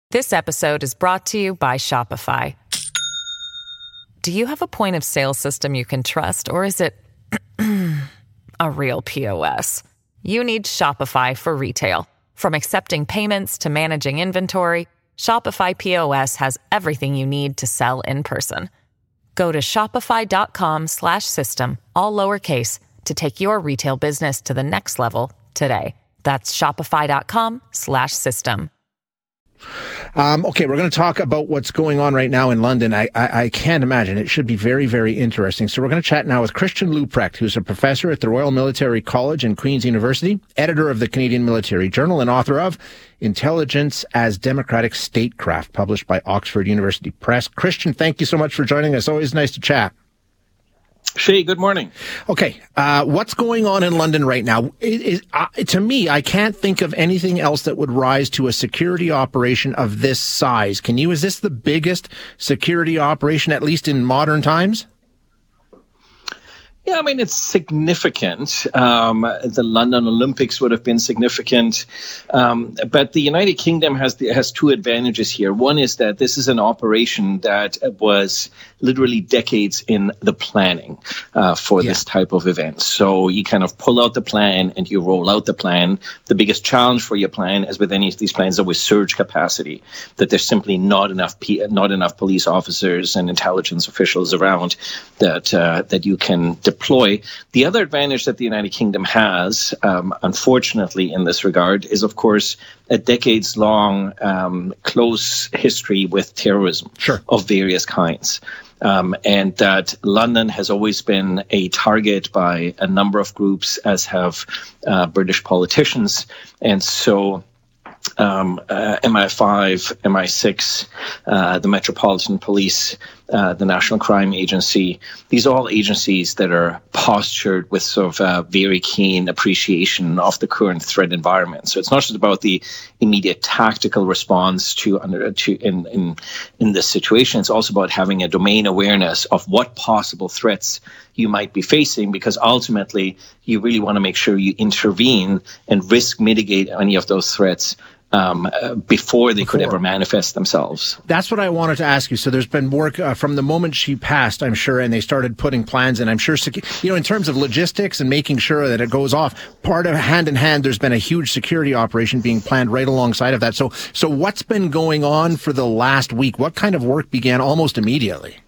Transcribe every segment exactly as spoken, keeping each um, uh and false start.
This episode is brought to you by Shopify. Do you have a point of sale system you can trust, or is it a real P O S? You need Shopify for retail. From accepting payments to managing inventory, Shopify P O S has everything you need to sell in person. Go to shopify.com slash system, all lowercase, to take your retail business to the next level today. That's shopify.com slash system. Um, okay, we're going to talk about what's going on right now in London. I, I, I can't imagine. It should be very, very interesting. So we're going to chat now with Christian Leuprecht, who's a professor at the Royal Military College and Queen's University, editor of the Canadian Military Journal, and author of Intelligence as Democratic Statecraft, published by Oxford University Press. Christian, thank you so much for joining us. Always nice to chat. Shay, good morning. Okay, uh, what's going on in London right now? It, it, uh, to me, I can't think of anything else that would rise to a security operation of this size. Can you? Is this the biggest security operation, at least in modern times? Yeah, I mean, it's significant. Um, the London Olympics would have been significant. Um, but the United Kingdom has the, has two advantages here. One is that this is an operation that was literally decades in the planning uh, for yeah. this type of event. So you kind of pull out the plan and you roll out the plan. The biggest challenge for your plan, as with any of these plans, is always surge capacity, that there's simply not enough P- not enough police officers and intelligence officials around that uh, that you can deploy. Deploy. The other advantage that the United Kingdom has, um, unfortunately, in this regard, is, of course, a decades-long um, close history with terrorism sure. of various kinds. Um, and that London has always been a target by a number of groups, as have uh, British politicians. And so Um, uh, M I five, M I six, uh, the Metropolitan Police, uh, the National Crime Agency. These are all agencies that are postured with sort of a very keen appreciation of the current threat environment. So it's not just about the immediate tactical response to under to in in in this situation. It's also about having a domain awareness of what possible threats you might be facing, because ultimately you really want to make sure you intervene and risk mitigate any of those threats Um, uh, before they before. could ever manifest themselves. That's what I wanted to ask you. So there's been work uh, from the moment she passed, I'm sure, and they started putting plans in. I'm sure, you know, in terms of logistics and making sure that it goes off, part of hand in hand, there's been a huge security operation being planned right alongside of that. So, so what's been going on for the last week? What kind of work began almost immediately?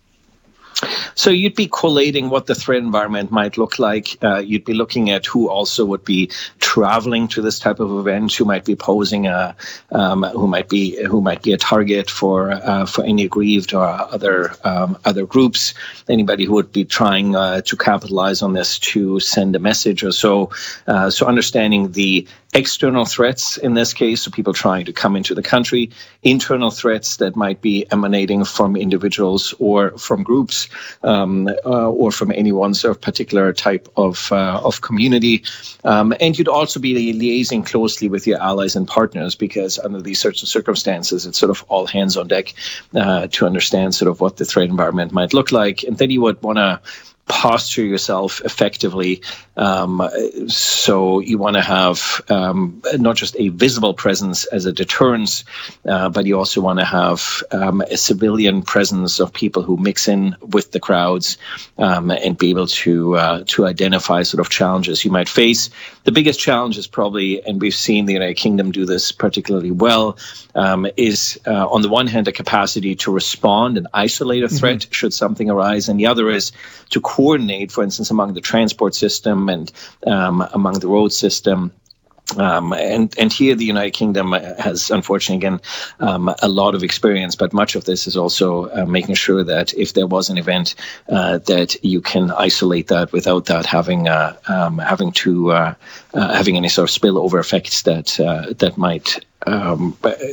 So you'd be collating what the threat environment might look like. Uh, you'd be looking at who also would be traveling to this type of event, who might be posing a, um, who might be who might be a target for uh, for any aggrieved or other um, other groups. Anybody who would be trying uh, to capitalize on this to send a message or so. Uh, so understanding the external threats in this case, so people trying to come into the country, internal threats that might be emanating from individuals or from groups, um, uh, or from any one sort of particular type of uh, of community. Um, and you'd also be liaising closely with your allies and partners, because under these sorts of circumstances, it's sort of all hands on deck uh, to understand sort of what the threat environment might look like. And then you would want to posture yourself effectively. Um, so you want to have um, not just a visible presence as a deterrence, uh, but you also want to have um, a civilian presence of people who mix in with the crowds um, and be able to uh, to identify sort of challenges you might face. The biggest challenge is probably, and we've seen the United Kingdom do this particularly well, um, is uh, on the one hand a capacity to respond and isolate a threat mm-hmm. should something arise, and the other is to coordinate, for instance, among the transport system and um, among the road system. Um, and, and here the United Kingdom has, unfortunately, again, um, a lot of experience, but much of this is also uh, making sure that if there was an event, uh, that you can isolate that without that having uh, um, having to uh, uh, having any sort of spillover effects that uh, that might um,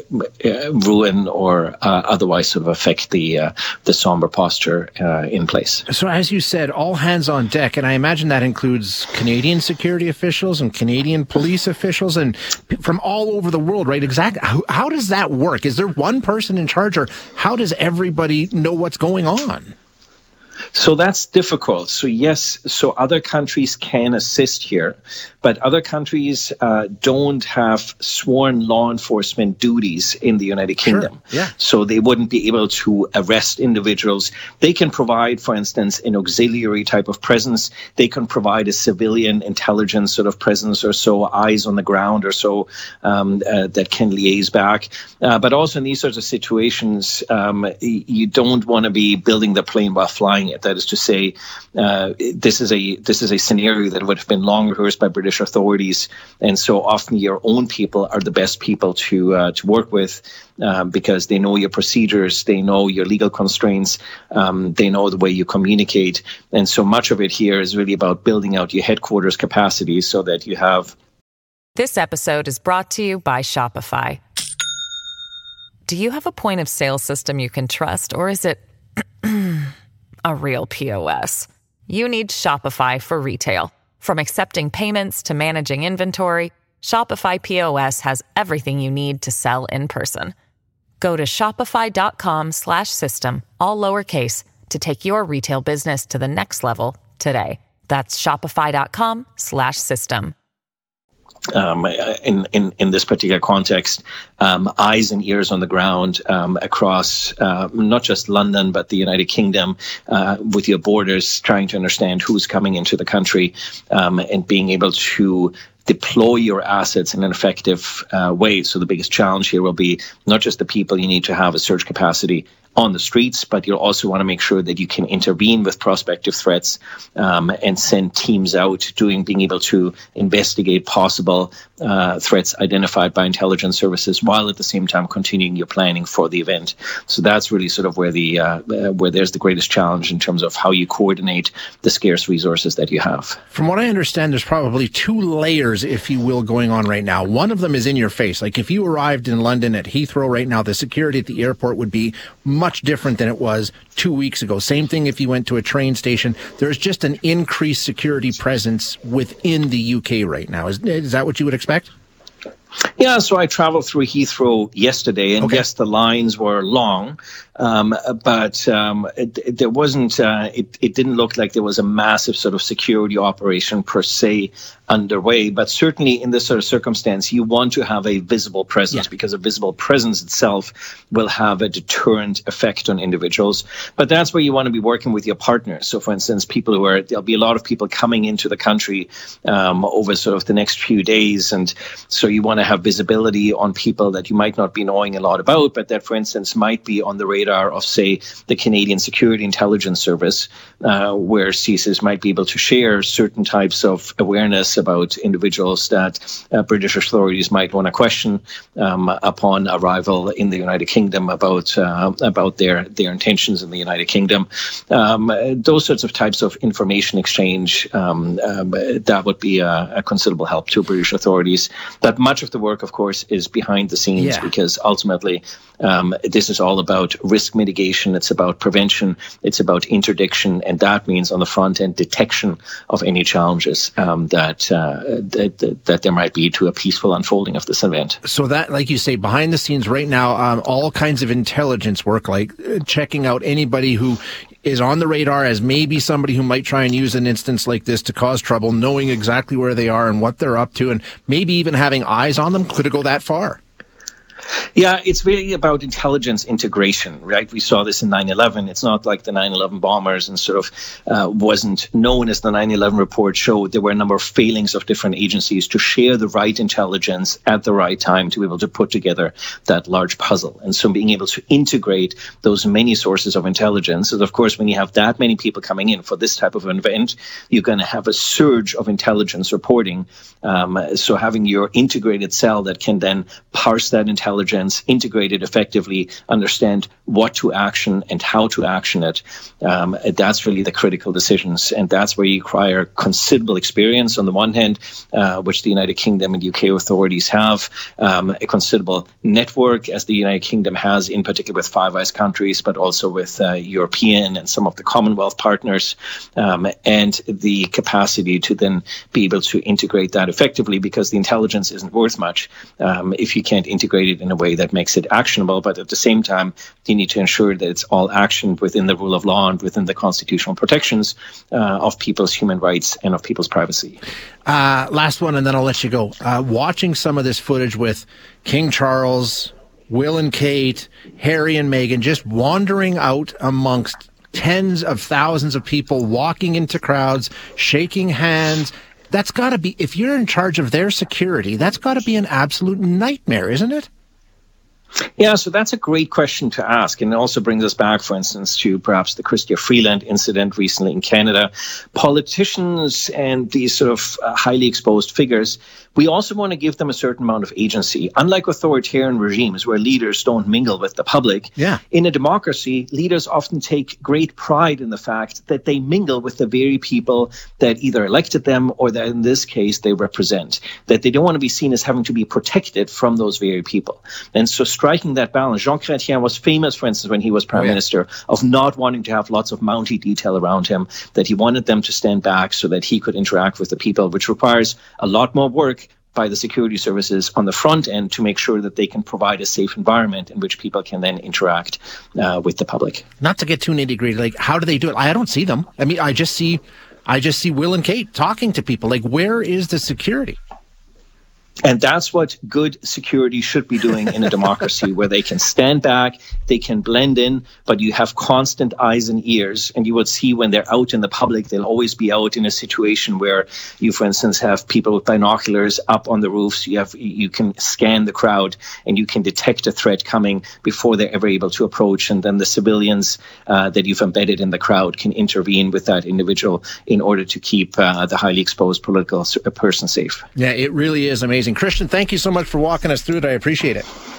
ruin or uh, otherwise sort of affect the uh, the somber posture uh, in place. So, as you said, all hands on deck, and I imagine that includes Canadian security officials and Canadian police officials and from all over the world, right? Exactly. How, how does that work? Is there one person in charge, or how does everybody know what's going on? So that's difficult. So yes, so other countries can assist here, but other countries uh, don't have sworn law enforcement duties in the United Kingdom. Sure. Yeah. So they wouldn't be able to arrest individuals. They can provide, for instance, an auxiliary type of presence. They can provide a civilian intelligence sort of presence or so, eyes on the ground or so, um, uh, that can liaise back. Uh, but also in these sorts of situations, um, you don't want to be building the plane while flying it. That is to say, uh, this is a this is a scenario that would have been long rehearsed by British authorities, and so often your own people are the best people to uh, to work with uh, because they know your procedures, they know your legal constraints, um, they know the way you communicate, and so much of it here is really about building out your headquarters capacity so that you have. This episode is brought to you by Shopify. Do you have a point of sale system you can trust, or is it a real P O S? You need Shopify for retail. From accepting payments to managing inventory, Shopify P O S has everything you need to sell in person. Go to shopify.com slash system, all lowercase, to take your retail business to the next level today. That's shopify.com slash system. Um, in, in, in this particular context, um, eyes and ears on the ground um, across uh, not just London, but the United Kingdom, uh, with your borders, trying to understand who's coming into the country, um, and being able to deploy your assets in an effective uh, way. So the biggest challenge here will be not just the people you need to have a search capacity on the streets, but you'll also want to make sure that you can intervene with prospective threats um, and send teams out doing, being able to investigate possible uh, threats identified by intelligence services while at the same time continuing your planning for the event. So that's really sort of where the uh, uh, where there's the greatest challenge in terms of how you coordinate the scarce resources that you have. From what I understand, there's probably two layers, if you will, going on right now. One of them is in your face. Like if you arrived in London at Heathrow right now, the security at the airport would be much much different than it was two weeks ago. Same thing if you went to a train station. There's just an increased security presence within the U K right now. Is, is that what you would expect? Yeah, so I traveled through Heathrow yesterday, and okay. yes, the lines were long, um, but um, it, it, there wasn't. Uh, it, it didn't look like there was a massive sort of security operation per se underway. But certainly, in this sort of circumstance, you want to have a visible presence, yeah. because a visible presence itself will have a deterrent effect on individuals. But that's where you want to be working with your partners. So, for instance, people who are there'll be a lot of people coming into the country um, over sort of the next few days, and so you want to have visibility on people that you might not be knowing a lot about, but that, for instance, might be on the radar of, say, the Canadian Security Intelligence Service, uh, where C I S Is might be able to share certain types of awareness about individuals that uh, British authorities might want to question um, upon arrival in the United Kingdom about uh, about their their intentions in the United Kingdom. Um, those sorts of types of information exchange, um, um, that would be a, a considerable help to British authorities. But much of the work, of course, is behind the scenes, yeah. because ultimately um, this is all about risk mitigation. It's about prevention. It's about interdiction. And that means on the front end, detection of any challenges um, that, uh, that that there might be to a peaceful unfolding of this event. So that, like you say, behind the scenes right now, um, all kinds of intelligence work, like uh, checking out anybody who is on the radar as maybe somebody who might try and use an instance like this to cause trouble, knowing exactly where they are and what they're up to, and maybe even having eyes on them. Could it go that far? Yeah, it's really about intelligence integration, right? We saw this in nine eleven. It's not like the nine eleven bombers and sort of uh, wasn't known as the nine eleven report showed. There were a number of failings of different agencies to share the right intelligence at the right time to be able to put together that large puzzle. And so being able to integrate those many sources of intelligence, and of course, when you have that many people coming in for this type of an event, you're going to have a surge of intelligence reporting. Um, so having your integrated cell that can then parse that intelligence, integrate it effectively, understand what to action and how to action it. Um, that's really the critical decisions. And that's where you require considerable experience on the one hand, uh, which the United Kingdom and U K authorities have, um, a considerable network as the United Kingdom has, in particular with Five Eyes countries, but also with uh, European and some of the Commonwealth partners, um, and the capacity to then be able to integrate that effectively, because the intelligence isn't worth much um, if you can't integrate it in a way that makes it actionable. But at the same time, you need to ensure that it's all actioned within the rule of law and within the constitutional protections uh, of people's human rights and of people's privacy. Uh, last one, and then I'll let you go. Uh, watching some of this footage with King Charles, Will and Kate, Harry and Meghan, just wandering out amongst tens of thousands of people, walking into crowds, shaking hands. That's got to be, if you're in charge of their security, that's got to be an absolute nightmare, isn't it? Yeah, so that's a great question to ask. And it also brings us back, for instance, to perhaps the Chrystia Freeland incident recently in Canada. Politicians and these sort of uh, highly exposed figures, we also want to give them a certain amount of agency. Unlike authoritarian regimes where leaders don't mingle with the public, yeah. in a democracy, leaders often take great pride in the fact that they mingle with the very people that either elected them or that in this case they represent, that they don't want to be seen as having to be protected from those very people. And so striking that balance, Jean Chrétien was famous, for instance, when he was prime oh, yeah. minister, of not wanting to have lots of Mountie detail around him, that he wanted them to stand back so that he could interact with the people, which requires a lot more work by the security services on the front end to make sure that they can provide a safe environment in which people can then interact uh, with the public. Not to get too nitty-gritty, like, how do they do it? I don't see them. I mean, I just see, I just see Will and Kate talking to people. Like, where is the security? And that's what good security should be doing in a democracy, where they can stand back, they can blend in, but you have constant eyes and ears. And you would see when they're out in the public, they'll always be out in a situation where you, for instance, have people with binoculars up on the roofs. You have, you can scan the crowd and you can detect a threat coming before they're ever able to approach. And then the civilians uh, that you've embedded in the crowd can intervene with that individual in order to keep uh, the highly exposed political person safe. Yeah, it really is amazing. Christian, thank you so much for walking us through it. I appreciate it.